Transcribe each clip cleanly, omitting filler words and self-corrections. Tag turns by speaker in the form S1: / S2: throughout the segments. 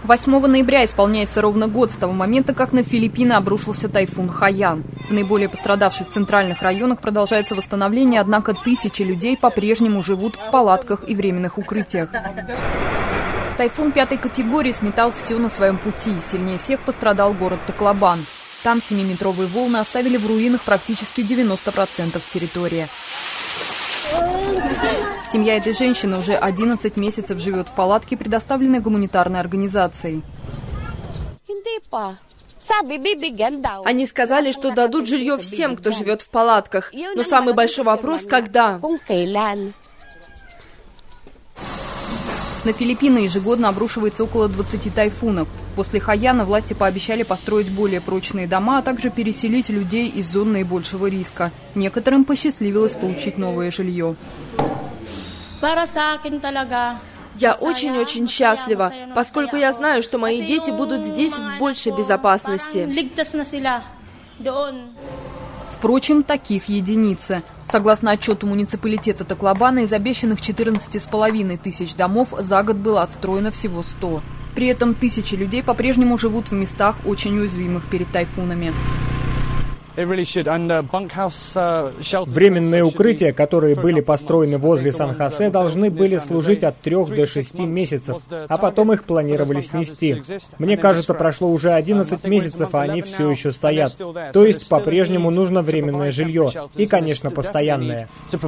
S1: 8 ноября исполняется ровно год с того момента, как на Филиппины обрушился тайфун Хайян. В наиболее пострадавших центральных районах продолжается восстановление, однако тысячи людей по-прежнему живут в палатках и временных укрытиях. Тайфун 5-й категории сметал все на своем пути. Сильнее всех пострадал город Таклобан. Там 7-метровые волны оставили в руинах практически 90% территории. Семья этой женщины уже 11 месяцев живет в палатке, предоставленной гуманитарной организацией.
S2: Они сказали, что дадут жилье всем, кто живет в палатках. Но самый большой вопрос – когда?
S1: На Филиппины ежегодно обрушивается около 20 тайфунов. После Хайяна власти пообещали построить более прочные дома, а также переселить людей из зон наибольшего риска. Некоторым посчастливилось получить новое жилье.
S2: Я очень-очень счастлива, поскольку я знаю, что мои дети будут здесь в большей безопасности.
S1: Впрочем, таких единицы. Согласно отчету муниципалитета Таклобана, из обещанных 14,5 тысяч домов за год было отстроено всего 100. При этом тысячи людей по-прежнему живут в местах, очень уязвимых перед тайфунами.
S3: Временные укрытия, которые были построены возле Сан-Хосе, должны были служить от 3 до 6 месяцев, а потом их планировали снести. Мне кажется, прошло уже 11 месяцев, а они все еще стоят. То есть по-прежнему нужно временное жилье и, конечно, постоянное.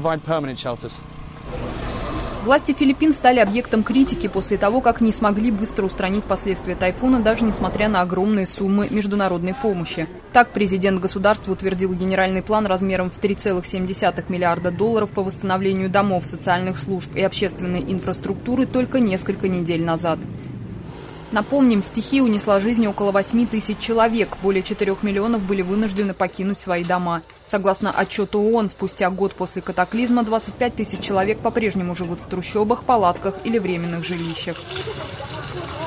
S1: Власти Филиппин стали объектом критики после того, как не смогли быстро устранить последствия тайфуна, даже несмотря на огромные суммы международной помощи. Так, президент государства утвердил генеральный план размером в $3,7 миллиарда по восстановлению домов, социальных служб и общественной инфраструктуры только несколько недель назад. Напомним, стихия унесла жизни около 8 тысяч человек. Более 4 миллионов были вынуждены покинуть свои дома. Согласно отчету ООН, спустя год после катаклизма 25 тысяч человек по-прежнему живут в трущобах, палатках или временных жилищах.